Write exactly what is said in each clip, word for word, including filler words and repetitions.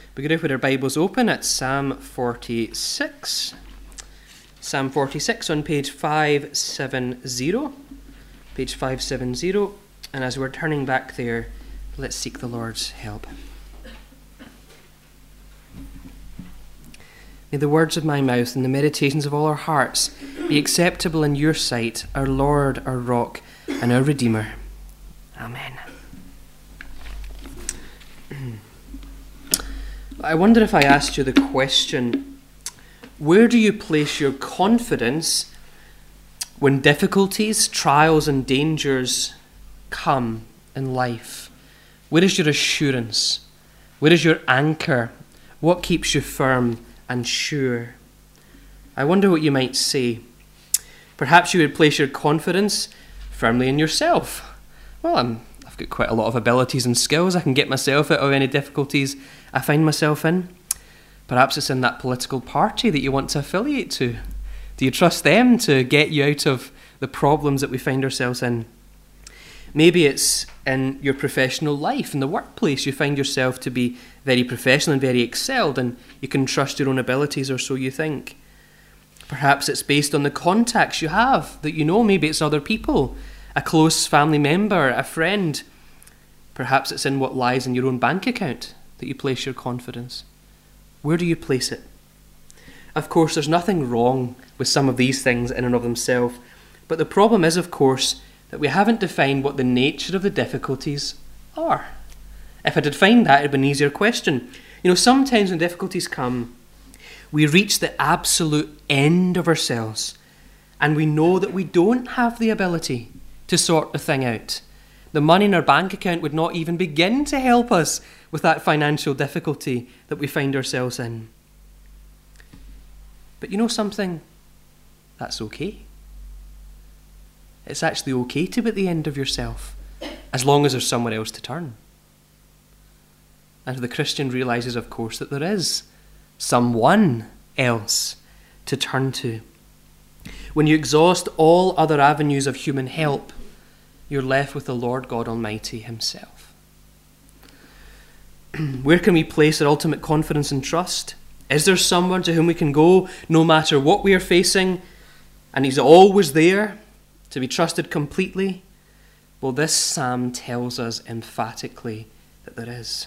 We could have our Bibles open at Psalm forty-six. Psalm forty-six on page five seventy. Page five seventy. And as we're turning back there, let's seek the Lord's help. May the words of my mouth and the meditations of all our hearts be acceptable in your sight, our Lord, our rock, and our Redeemer. Amen. I wonder if I asked you the question, where do you place your confidence when difficulties, trials, and dangers come in life? Where is your assurance? Where is your anchor? What keeps you firm and sure? I wonder what you might say. Perhaps you would place your confidence firmly in yourself. Well, I'm, I've got quite a lot of abilities and skills. I can get myself out of any difficulties I find myself in. Perhaps it's in that political party that you want to affiliate to. Do you trust them to get you out of the problems that we find ourselves in? Maybe it's in your professional life, in the workplace. You find yourself to be very professional and very excelled, and you can trust your own abilities, or so you think. Perhaps it's based on the contacts you have that you know. Maybe it's other people, a close family member, a friend. Perhaps it's in what lies in your own bank account that you place your confidence. Where do you place it? Of course, there's nothing wrong with some of these things in and of themselves, but the problem is, of course, that we haven't defined what the nature of the difficulties are. If I defined that, it'd be an easier question. You know, sometimes when difficulties come, we reach the absolute end of ourselves, and we know that we don't have the ability to sort the thing out. The money in our bank account would not even begin to help us with that financial difficulty that we find ourselves in. But you know something? That's okay. It's actually okay to be at the end of yourself, as long as there's somewhere else to turn. And the Christian realises, of course, that there is someone else to turn to. When you exhaust all other avenues of human help, you're left with the Lord God Almighty himself. Where can we place our ultimate confidence and trust? Is there someone to whom we can go no matter what we are facing, and he's always there to be trusted completely? Well, this psalm tells us emphatically that there is.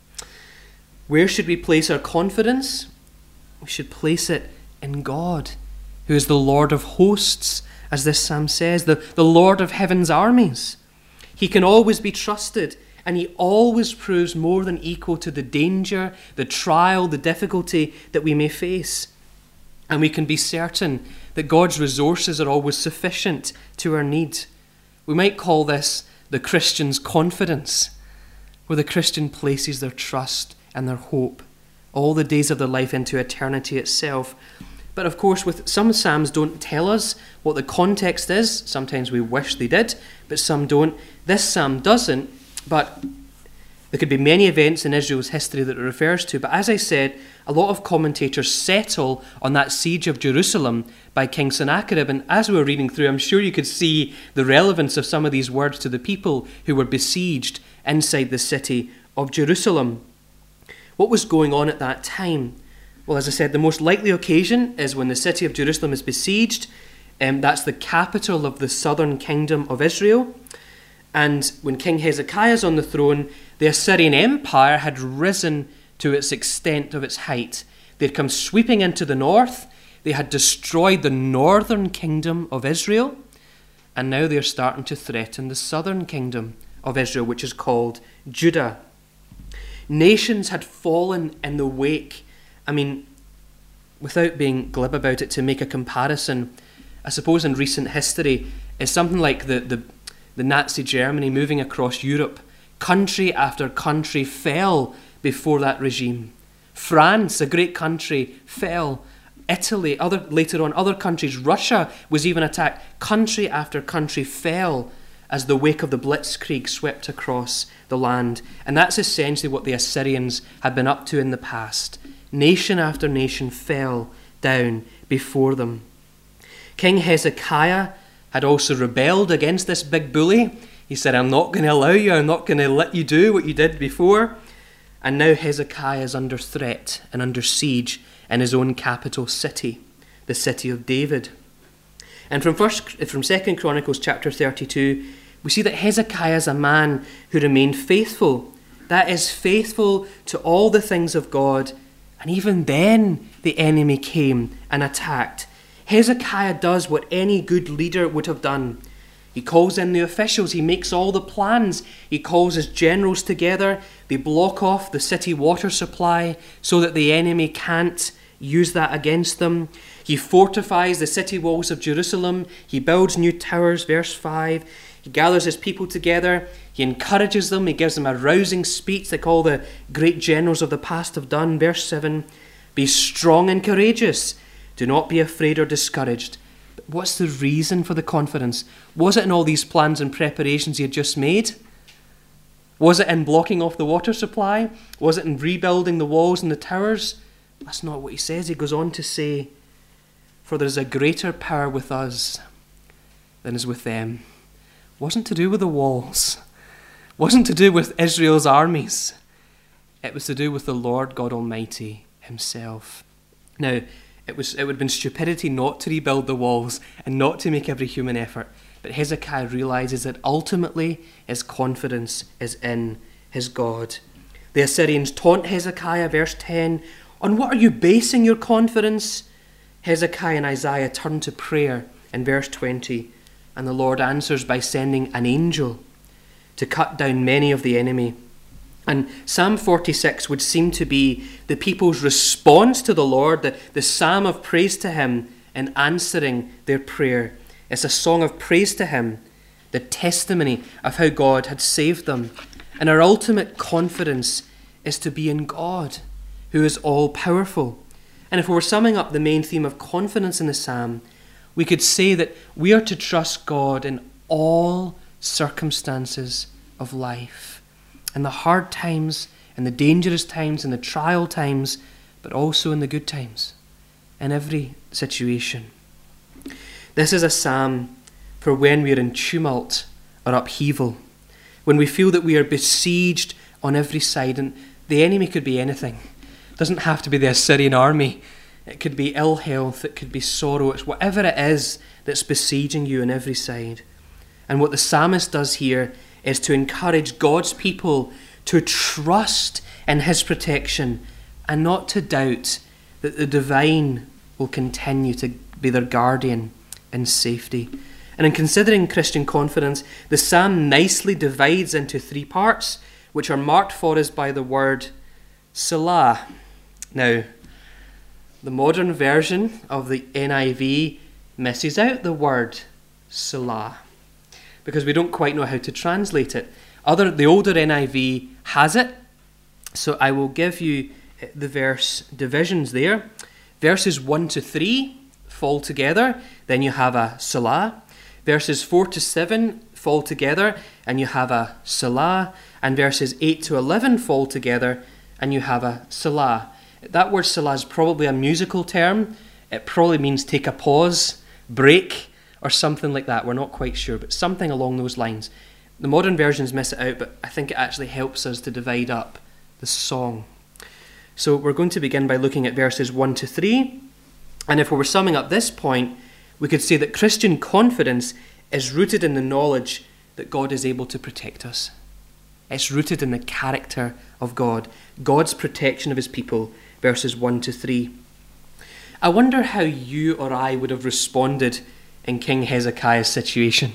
Where should we place our confidence? We should place it in God, who is the Lord of hosts, as this psalm says, the, the Lord of heaven's armies. He can always be trusted, and he always proves more than equal to the danger, the trial, the difficulty that we may face. And we can be certain that God's resources are always sufficient to our need. We might call this the Christian's confidence, where the Christian places their trust and their hope all the days of their life into eternity itself. But of course, with some psalms don't tell us what the context is. Sometimes we wish they did, but some don't. This psalm doesn't, but there could be many events in Israel's history that it refers to. But as I said, a lot of commentators settle on that siege of Jerusalem by King Sennacherib. And as we were reading through, I'm sure you could see the relevance of some of these words to the people who were besieged inside the city of Jerusalem. What was going on at that time? Well, as I said, the most likely occasion is when the city of Jerusalem is besieged. Um, that's the capital of the southern kingdom of Israel. And when King Hezekiah is on the throne, the Assyrian Empire had risen to its extent of its height. They'd come sweeping into the north. They had destroyed the northern kingdom of Israel. And now they're starting to threaten the southern kingdom of Israel, which is called Judah. Nations had fallen in the wake. I mean, without being glib about it, to make a comparison, I suppose in recent history, it's something like the, the, the Nazi Germany moving across Europe. Country after country fell before that regime. France, a great country, fell. Italy, other later on, other countries. Russia was even attacked. Country after country fell as the wake of the Blitzkrieg swept across the land. And that's essentially what the Assyrians had been up to in the past. Nation after nation fell down before them. King Hezekiah had also rebelled against this big bully. He said, I'm not going to allow you, I'm not going to let you do what you did before. And now Hezekiah is under threat and under siege in his own capital city, the city of David. And from first, from Second Chronicles chapter thirty-two, we see that Hezekiah is a man who remained faithful. That is, faithful to all the things of God. And even then, the enemy came and attacked. Hezekiah does what any good leader would have done. He calls in the officials. He makes all the plans. He calls his generals together. They block off the city water supply so that the enemy can't use that against them. He fortifies the city walls of Jerusalem. He builds new towers, verse five. He gathers his people together. He encourages them. He gives them a rousing speech like all the great generals of the past have done, verse seven. Be strong and courageous. Do not be afraid or discouraged. But what's the reason for the confidence? Was it in all these plans and preparations he had just made? Was it in blocking off the water supply? Was it in rebuilding the walls and the towers? That's not what he says. He goes on to say, for there is a greater power with us than is with them. It wasn't to do with the walls. It wasn't to do with Israel's armies. It was to do with the Lord God Almighty himself. Now, it was it would have been stupidity not to rebuild the walls and not to make every human effort. But Hezekiah realizes that ultimately his confidence is in his God. The Assyrians taunt Hezekiah, verse ten, on what are you basing your confidence? Hezekiah and Isaiah turn to prayer in verse twenty, and the Lord answers by sending an angel to cut down many of the enemy. And Psalm forty-six would seem to be the people's response to the Lord, the, the psalm of praise to him in answering their prayer. It's a song of praise to him, the testimony of how God had saved them. And our ultimate confidence is to be in God, who is all-powerful. And if we were summing up the main theme of confidence in the psalm, we could say that we are to trust God in all circumstances of life. In the hard times, in the dangerous times, in the trial times, but also in the good times, in every situation. This is a psalm for when we are in tumult or upheaval, when we feel that we are besieged on every side, and the enemy could be anything. It doesn't have to be the Assyrian army. It could be ill health, it could be sorrow, it's whatever it is that's besieging you on every side. And what the psalmist does here is to encourage God's people to trust in his protection and not to doubt that the divine will continue to be their guardian in safety. And in considering Christian confidence, the psalm nicely divides into three parts, which are marked for us by the word Selah. Now, the modern version of the N I V misses out the word Selah, because we don't quite know how to translate it. Other, the older N I V has it, so I will give you the verse divisions there. Verses one to three fall together, then you have a Selah. Verses four to seven fall together, and you have a Selah. And verses eight to eleven fall together, and you have a Selah. That word Selah is probably a musical term. It probably means take a pause, break, or something like that. We're not quite sure, but something along those lines. The modern versions miss it out, but I think it actually helps us to divide up the song. So we're going to begin by looking at verses one to three. And if we were summing up this point, we could say that Christian confidence is rooted in the knowledge that God is able to protect us. It's rooted in the character of God, God's protection of his people, verses one to three. I wonder how you or I would have responded in King Hezekiah's situation.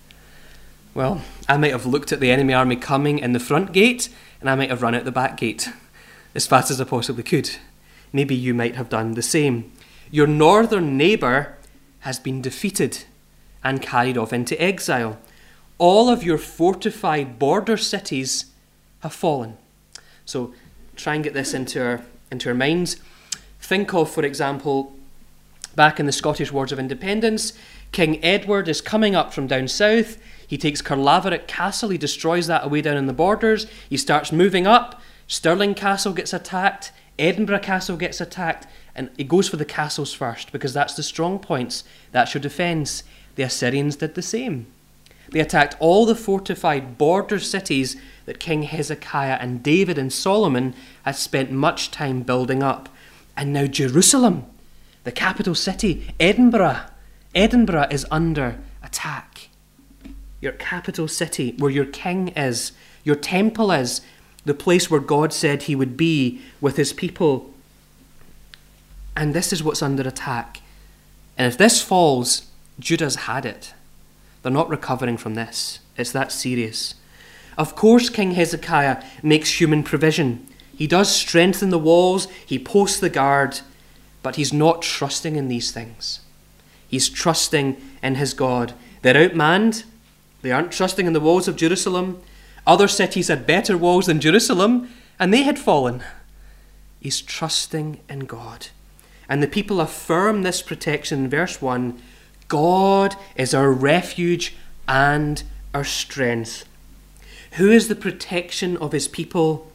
Well, I might have looked at the enemy army coming in the front gate, and I might have run out the back gate as fast as I possibly could. Maybe you might have done the same. Your northern neighbour has been defeated and carried off into exile. All of your fortified border cities have fallen. So try and get this into our, into our minds. Think of, for example, back in the Scottish Wars of Independence, King Edward is coming up from down south. He takes Carlaverock Castle. He destroys that away down in the borders. He starts moving up. Stirling Castle gets attacked. Edinburgh Castle gets attacked. And he goes for the castles first because that's the strong points. That's your defence. The Assyrians did the same. They attacked all the fortified border cities that King Hezekiah and David and Solomon had spent much time building up. And now Jerusalem, the capital city, Edinburgh, Edinburgh is under attack. Your capital city, where your king is, your temple is, the place where God said he would be with his people. And this is what's under attack. And if this falls, Judah's had it. They're not recovering from this. It's that serious. Of course, King Hezekiah makes human provision. He does strengthen the walls, he posts the guard, but he's not trusting in these things. He's trusting in his God. They're outmanned. They aren't trusting in the walls of Jerusalem. Other cities had better walls than Jerusalem, and they had fallen. He's trusting in God. And the people affirm this protection in verse one. God is our refuge and our strength. Who is the protection of his people?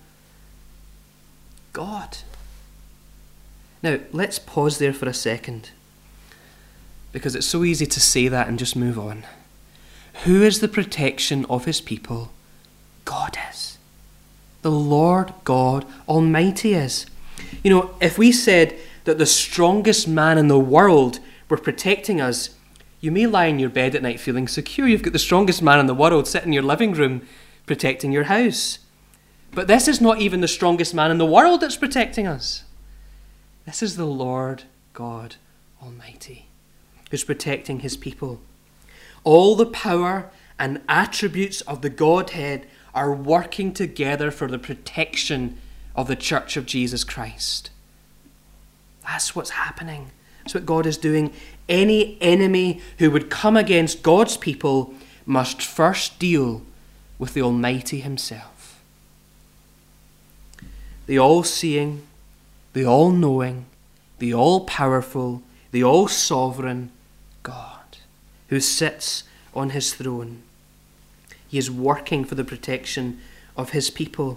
God. Now, let's pause there for a second, because it's so easy to say that and just move on. Who is the protection of his people? God is. The Lord God Almighty is. You know, if we said that the strongest man in the world were protecting us, you may lie in your bed at night feeling secure. You've got the strongest man in the world sitting in your living room protecting your house. But this is not even the strongest man in the world that's protecting us. This is the Lord God Almighty who's protecting his people. All the power and attributes of the Godhead are working together for the protection of the Church of Jesus Christ. That's what's happening. That's what God is doing. Any enemy who would come against God's people must first deal with the Almighty himself. The all-seeing, the all-knowing, the all-powerful, the all-sovereign God who sits on his throne. He is working for the protection of his people.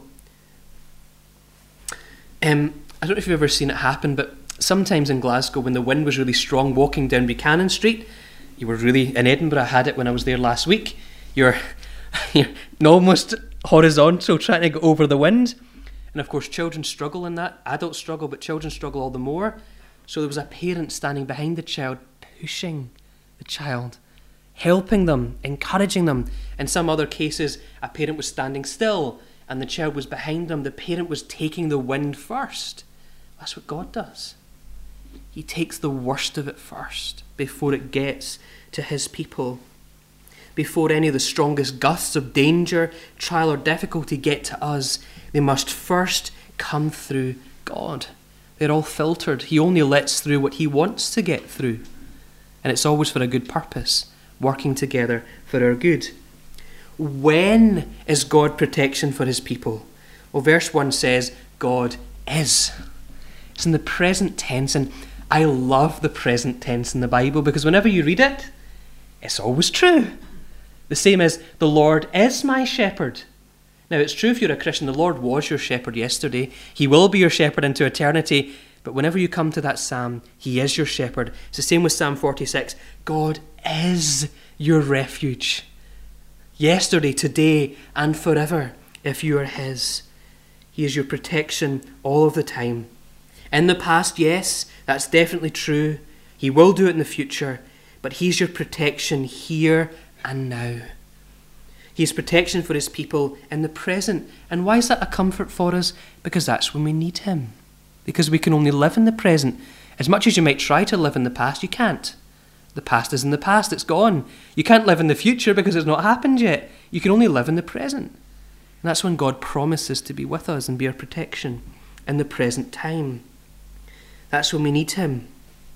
Um, I don't know if you've ever seen it happen, but sometimes in Glasgow, when the wind was really strong, walking down Buchanan Street, you were really, in Edinburgh, I had it when I was there last week, you're, you're almost horizontal trying to go over the wind. And of course, children struggle in that. Adults struggle, but children struggle all the more. So there was a parent standing behind the child, pushing the child, helping them, encouraging them. In some other cases, a parent was standing still and the child was behind them. The parent was taking the wind first. That's what God does. He takes the worst of it first before it gets to his people. Before any of the strongest gusts of danger, trial or difficulty get to us, they must first come through God. They're all filtered. He only lets through what he wants to get through. And it's always for a good purpose, working together for our good. When is God protection for his people? Well, verse one says, God is. It's in the present tense, and I love the present tense in the Bible because whenever you read it, it's always true. The same as, the Lord is my shepherd. Now, it's true if you're a Christian, the Lord was your shepherd yesterday. He will be your shepherd into eternity. But whenever you come to that psalm, he is your shepherd. It's the same with Psalm forty-six. God is your refuge. Yesterday, today, and forever, if you are his. He is your protection all of the time. In the past, yes, that's definitely true. He will do it in the future. But he's your protection here and now. He's protection for his people in the present. And why is that a comfort for us? Because that's when we need him. Because we can only live in the present. As much as you might try to live in the past, you can't. The past is in the past, it's gone. You can't live in the future because it's not happened yet. You can only live in the present. And that's when God promises to be with us and be our protection in the present time. That's when we need him.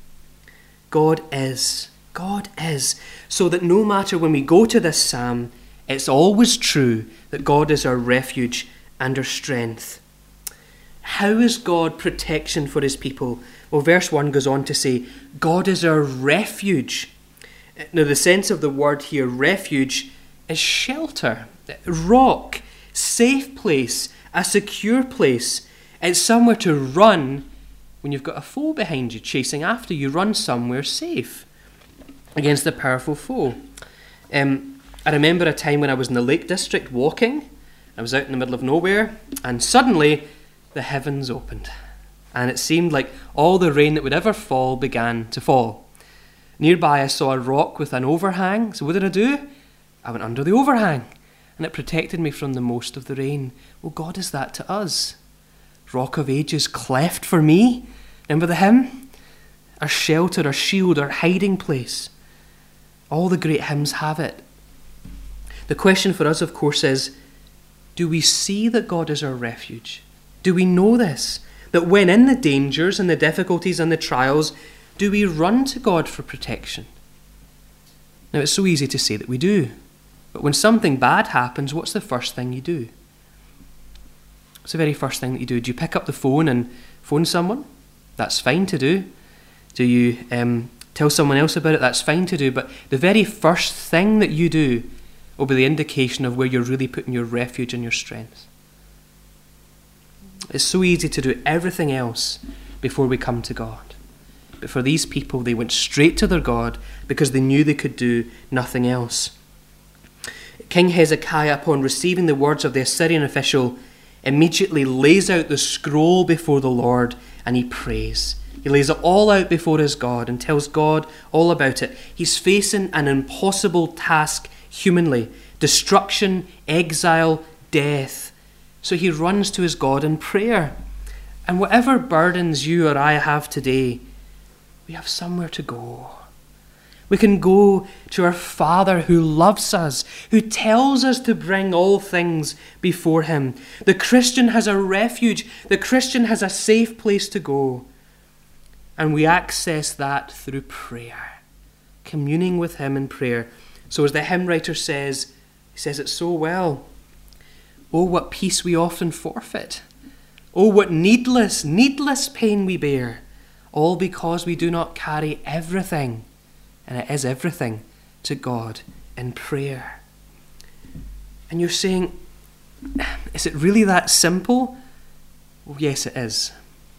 God is. God is. So that no matter when we go to this psalm, it's always true that God is our refuge and our strength. How is God protection for his people? Well, verse one goes on to say, God is our refuge. Now, the sense of the word here, refuge, is shelter, rock, safe place, a secure place. It's somewhere to run when you've got a foe behind you chasing after you. Run somewhere safe against a powerful foe. Um, I remember a time when I was in the Lake District walking. I was out in the middle of nowhere, and suddenly the heavens opened, and it seemed like all the rain that would ever fall began to fall. Nearby I saw a rock with an overhang, so what did I do? I went under the overhang, and it protected me from the most of the rain. Well, God is that to us. Rock of Ages cleft for me. Remember the hymn? Our shelter, our shield, our hiding place. All the great hymns have it. The question for us, of course, is, do we see that God is our refuge? Do we know this? That when in the dangers and the difficulties and the trials, do we run to God for protection? Now, it's so easy to say that we do. But when something bad happens, what's the first thing you do? What's the very first thing that you do? Do you pick up the phone and phone someone? That's fine to do. Do you um, tell someone else about it? That's fine to do. But the very first thing that you do will be the indication of where you're really putting your refuge and your strength. It's so easy to do everything else before we come to God. But for these people, they went straight to their God because they knew they could do nothing else. King Hezekiah, upon receiving the words of the Assyrian official, immediately lays out the scroll before the Lord and he prays. He lays it all out before his God and tells God all about it. He's facing an impossible task humanly: destruction, exile, death. So he runs to his God in prayer. And whatever burdens you or I have today, we have somewhere to go. We can go to our Father who loves us, who tells us to bring all things before him. The Christian has a refuge. The Christian has a safe place to go. And we access that through prayer, communing with him in prayer. So as the hymn writer says, he says it so well, oh, what peace we often forfeit. Oh, what needless, needless pain we bear, all because we do not carry everything, and it is everything, to God in prayer. And you're saying, is it really that simple? Well, yes, it is.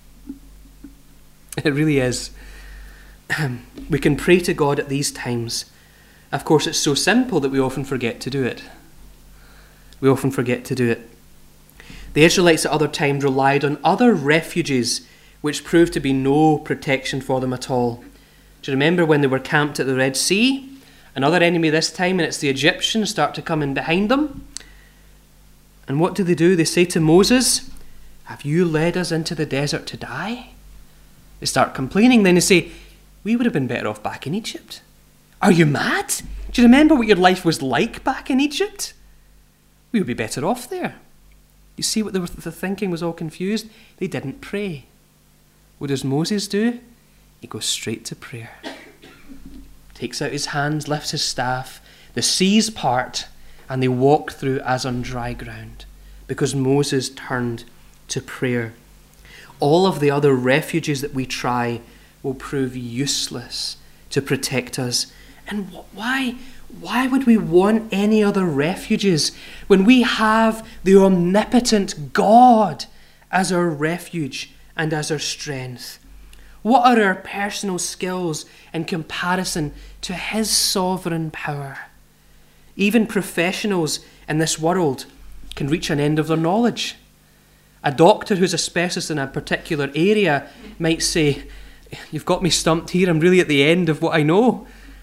It really is. We can pray to God at these times. Of course, it's so simple that we often forget to do it. We often forget to do it. The Israelites at other times relied on other refuges which proved to be no protection for them at all. Do you remember when they were camped at the Red Sea? Another enemy this time, and it's the Egyptians, start to come in behind them. And what do they do? They say to Moses, have you led us into the desert to die? They start complaining. Then they say, we would have been better off back in Egypt. Are you mad? Do you remember what your life was like back in Egypt? We would be better off there. You see what the, the thinking was all confused? They didn't pray. What does Moses do? He goes straight to prayer. Takes out his hands, lifts his staff. The seas part, and they walk through as on dry ground, because Moses turned to prayer. All of the other refuges that we try will prove useless to protect us. And why? Why would we want any other refuges when we have the omnipotent God as our refuge and as our strength? What are our personal skills in comparison to his sovereign power? Even professionals in this world can reach an end of their knowledge. A doctor who's a specialist in a particular area might say, you've got me stumped here, I'm really at the end of what I know.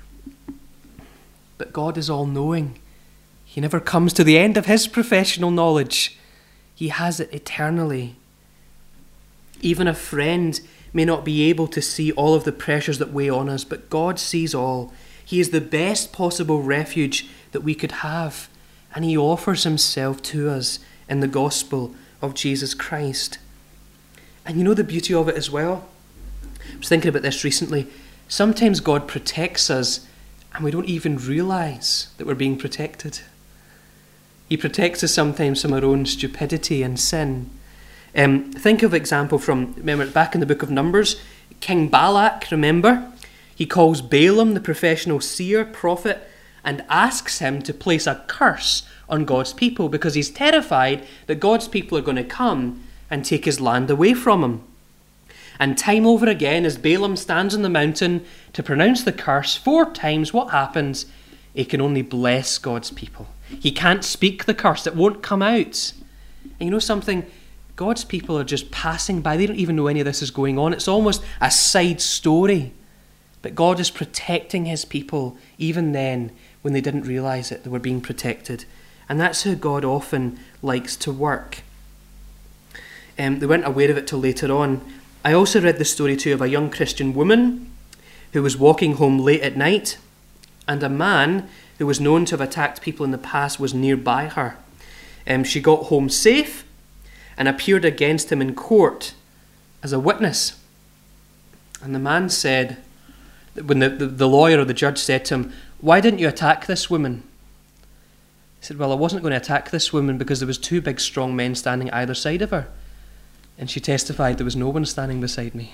But God is all-knowing. He never comes to the end of his professional knowledge. He has it eternally. Even a friend may not be able to see all of the pressures that weigh on us, but God sees all. He is the best possible refuge that we could have, and he offers himself to us in the gospel of Jesus Christ. And you know the beauty of it as well? I was thinking about this recently. Sometimes God protects us and we don't even realise that we're being protected. He protects us sometimes from our own stupidity and sin. Um, think of an example from, remember, back in the book of Numbers, King Balak, remember? He calls Balaam, the professional seer, prophet, and asks him to place a curse on God's people because he's terrified that God's people are going to come and take his land away from him. And time over again, as Balaam stands on the mountain to pronounce the curse, four times what happens? He can only bless God's people. He can't speak the curse. It won't come out. And you know something? God's people are just passing by. They don't even know any of this is going on. It's almost a side story. But God is protecting his people even then when they didn't realize it. They were being protected. And that's how God often likes to work. Um, they weren't aware of it till later on. I also read the story too of a young Christian woman who was walking home late at night, and a man who was known to have attacked people in the past was nearby her. Um, she got home safe and appeared against him in court as a witness. And the man said, when the, the, the lawyer or the judge said to him, "Why didn't you attack this woman?" He said, "Well, I wasn't going to attack this woman because there was two big strong men standing either side of her." And she testified, "There was no one standing beside me."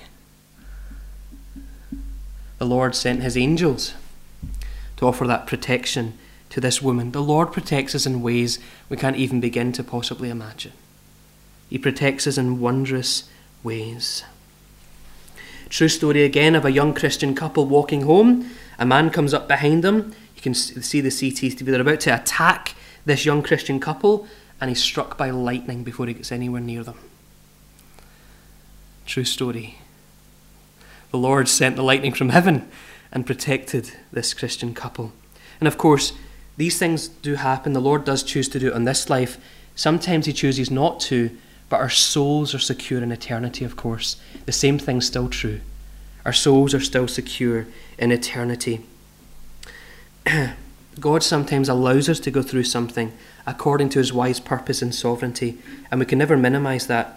The Lord sent his angels to offer that protection to this woman. The Lord protects us in ways we can't even begin to possibly imagine. He protects us in wondrous ways. True story again of a young Christian couple walking home. A man comes up behind them. You can see the C C T V. They're about to attack this young Christian couple, and he's struck by lightning before he gets anywhere near them. True story. The Lord sent the lightning from heaven and protected this Christian couple. And of course, these things do happen. The Lord does choose to do it in this life. Sometimes he chooses not to, but our souls are secure in eternity, of course. The same thing's still true. Our souls are still secure in eternity. God sometimes allows us to go through something according to his wise purpose and sovereignty, and we can never minimize that.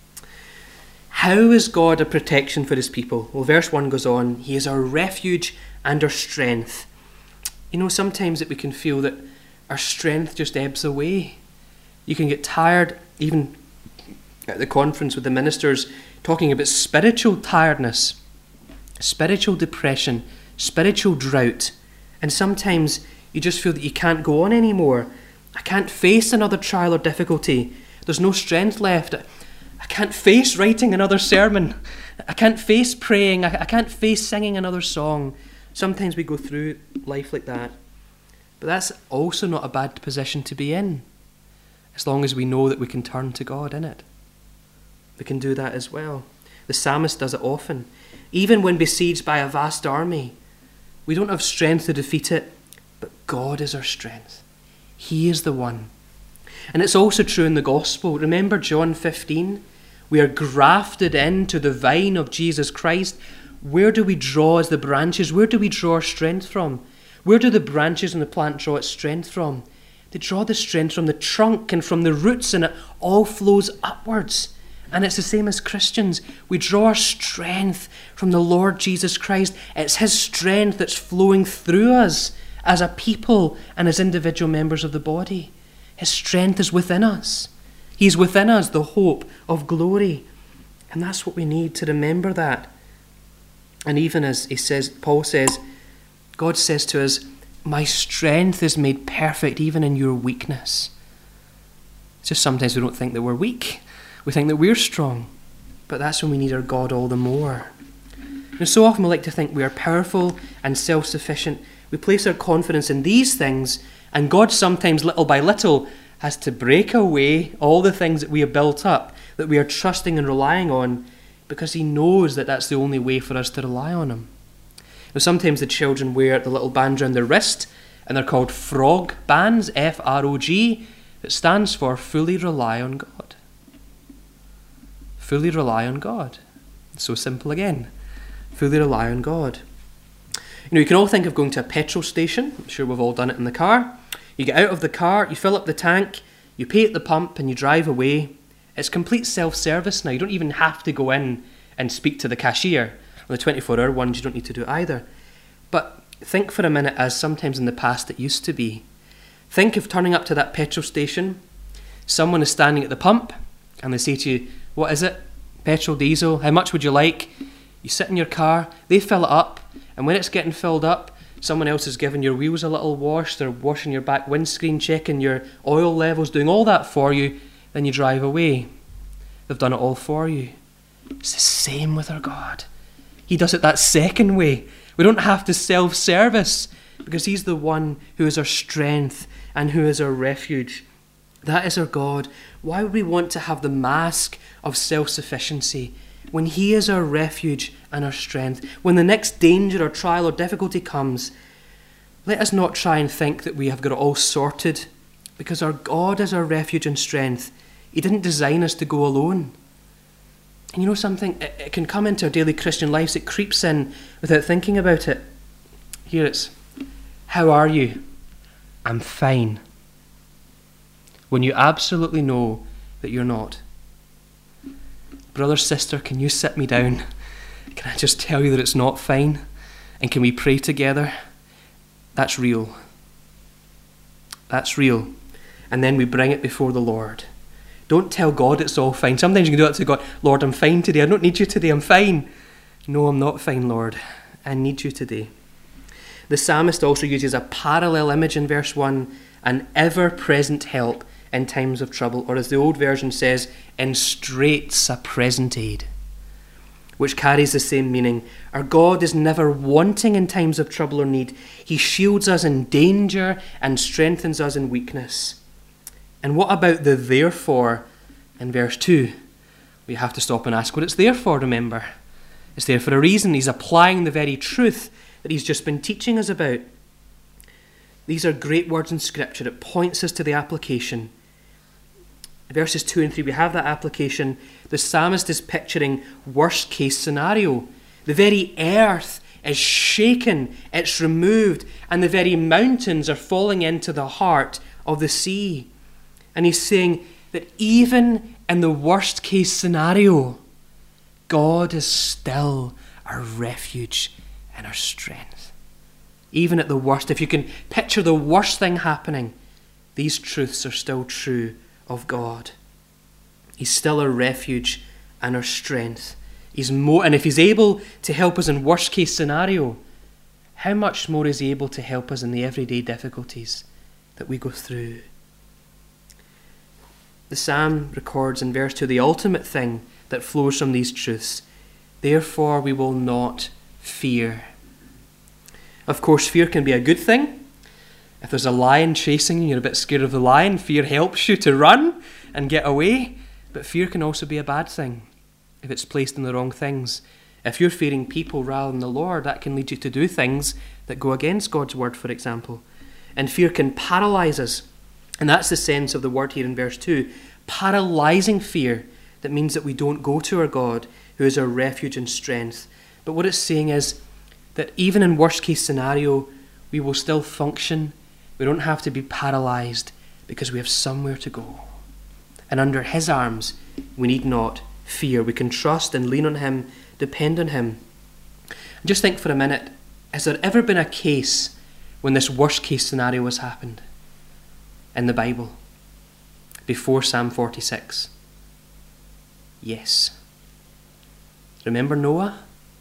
How is God a protection for his people? Well, verse one goes on, he is our refuge and our strength. You know, sometimes that we can feel that our strength just ebbs away. You can get tired, even at the conference with the ministers, talking about spiritual tiredness, spiritual depression, spiritual drought. And sometimes you just feel that you can't go on anymore. I can't face another trial or difficulty. There's no strength left. I can't face writing another sermon. I can't face praying. I can't face singing another song. Sometimes we go through life like that. But that's also not a bad position to be in, as long as we know that we can turn to God in it. We can do that as well. The psalmist does it often. Even when besieged by a vast army, we don't have strength to defeat it, but God is our strength. He is the one. And it's also true in the gospel. Remember John fifteen? We are grafted into the vine of Jesus Christ. Where do we draw as the branches? Where do we draw our strength from? Where do the branches in the plant draw its strength from? They draw the strength from the trunk and from the roots, and it all flows upwards. And it's the same as Christians. We draw our strength from the Lord Jesus Christ. It's his strength that's flowing through us as a people and as individual members of the body. His strength is within us. He's within us, the hope of glory. And that's what we need to remember that. And even as he says, Paul says, God says to us, my strength is made perfect even in your weakness. It's just sometimes we don't think that we're weak. We think that we're strong. But that's when we need our God all the more. And so often we like to think we are powerful and self-sufficient. We place our confidence in these things, and God sometimes, little by little, has to break away all the things that we have built up, that we are trusting and relying on, because he knows that that's the only way for us to rely on him. Now, sometimes the children wear the little band around their wrist, and they're called frog bands, F R O G, that stands for fully rely on God. Fully rely on God. It's so simple again. Fully rely on God. You know, you can all think of going to a petrol station. I'm sure we've all done it in the car. You get out of the car, you fill up the tank, you pay at the pump, and you drive away. It's complete self-service now. You don't even have to go in and speak to the cashier. On the twenty-four hour ones, you don't need to do it either. But think for a minute, as sometimes in the past it used to be. Think of turning up to that petrol station. Someone is standing at the pump, and they say to you, what is it? Petrol, diesel, how much would you like? You sit in your car, they fill it up, and when it's getting filled up, someone else is giving your wheels a little wash, they're washing your back windscreen, checking your oil levels, doing all that for you, then you drive away. They've done it all for you. It's the same with our God. He does it that second way. We don't have to self-service. because he's the one who is our strength and who is our refuge. That is our God. Why would we want to have the mask of self-sufficiency when he is our refuge and our strength? When the next danger or trial or difficulty comes, let us not try and think that we have got it all sorted, because our God is our refuge and strength. He didn't design us to go alone. And you know something? It, it can come into our daily Christian lives. It creeps in without thinking about it. Here it's, how are you? I'm fine. When you absolutely know that you're not. Brother, sister, can you sit me down? Can I just tell you that it's not fine? And can we pray together? That's real. That's real. And then we bring it before the Lord. Don't tell God it's all fine. Sometimes you can do that to God. Lord, I'm fine today. I don't need you today. I'm fine. No, I'm not fine, Lord. I need you today. The psalmist also uses a parallel image in verse one, an ever-present help in times of trouble, or as the old version says, in straits a present aid, which carries the same meaning. Our God is never wanting in times of trouble or need. He shields us in danger and strengthens us in weakness. And what about the therefore in verse two? We have to stop and ask what it's there for, remember. It's there for a reason. He's applying the very truth that he's just been teaching us about. These are great words in Scripture. It points us to the application. Verses two and three, we have that application. The psalmist is picturing worst case scenario. The very earth is shaken, it's removed, and the very mountains are falling into the heart of the sea. And he's saying that even in the worst case scenario, God is still our refuge and our strength. Even at the worst, if you can picture the worst thing happening, these truths are still true of God. He's still our refuge and our strength. He's more, and if he's able to help us in worst case scenario, how much more is he able to help us in the everyday difficulties that we go through? The psalm records in verse two the ultimate thing that flows from these truths. Therefore we will not fear. Of course, fear can be a good thing. If there's a lion chasing you, you're a bit scared of the lion, fear helps you to run and get away. But fear can also be a bad thing if it's placed in the wrong things. If you're fearing people rather than the Lord, that can lead you to do things that go against God's word, for example. And fear can paralyze us. And that's the sense of the word here in verse two. Paralyzing fear that means that we don't go to our God, who is our refuge and strength. But what it's saying is that even in worst case scenario, we will still function. We don't have to be paralyzed because we have somewhere to go. And under his arms, we need not fear. We can trust and lean on him, depend on him. Just think for a minute, has there ever been a case when this worst case scenario has happened in the Bible before Psalm forty-six? Yes. Remember Noah?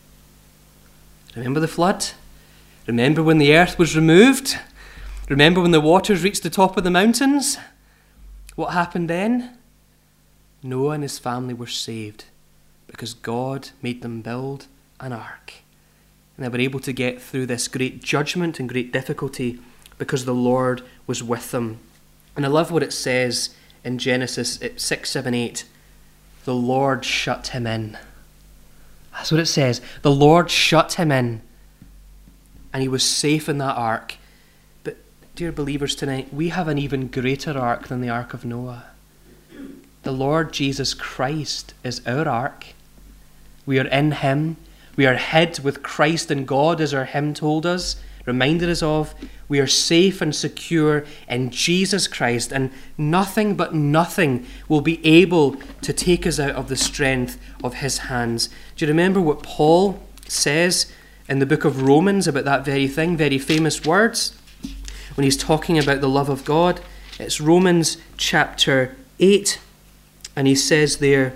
Remember the flood? Remember when the earth was removed? Remember when the waters reached the top of the mountains? What happened then? Noah and his family were saved because God made them build an ark. And they were able to get through this great judgment and great difficulty because the Lord was with them. And I love what it says in Genesis six, seven, eight. The Lord shut him in. That's what it says. The Lord shut him in. And he was safe in that ark. But, dear believers, tonight, we have an even greater ark than the ark of Noah. The Lord Jesus Christ is our ark. We are in him. We are hid with Christ in God, as our hymn told us, reminded us of. We are safe and secure in Jesus Christ, and nothing but nothing will be able to take us out of the strength of his hands. Do you remember what Paul says in the book of Romans about that very thing, very famous words, when he's talking about the love of God? It's Romans chapter eight, and he says there,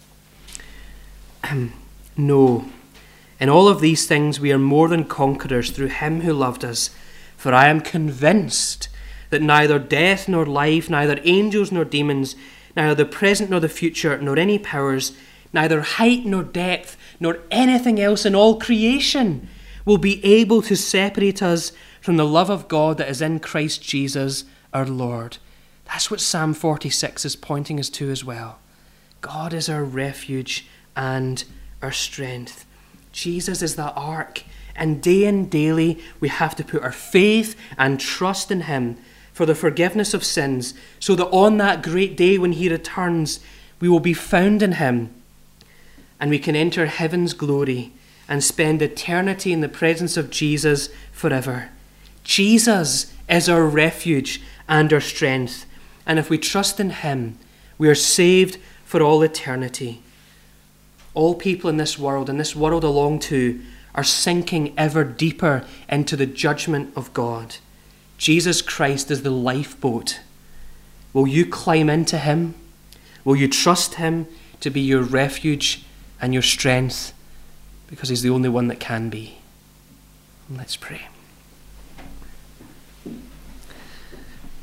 no, in all of these things we are more than conquerors through him who loved us. For I am convinced that neither death nor life, neither angels nor demons, neither the present nor the future, nor any powers, neither height nor depth, nor anything else in all creation will be able to separate us from from the love of God that is in Christ Jesus our Lord. That's what Psalm forty-six is pointing us to as well. God is our refuge and our strength. Jesus is that ark, and day and daily we have to put our faith and trust in him for the forgiveness of sins, so that on that great day when he returns, we will be found in him, and we can enter heaven's glory and spend eternity in the presence of Jesus forever. Jesus is our refuge and our strength, and if we trust in him, we are saved for all eternity. All people in this world, and this world along to, are sinking ever deeper into the judgment of God. Jesus Christ is the lifeboat. Will you climb into him? Will you trust him to be your refuge and your strength? Because he's the only one that can be. Let's pray.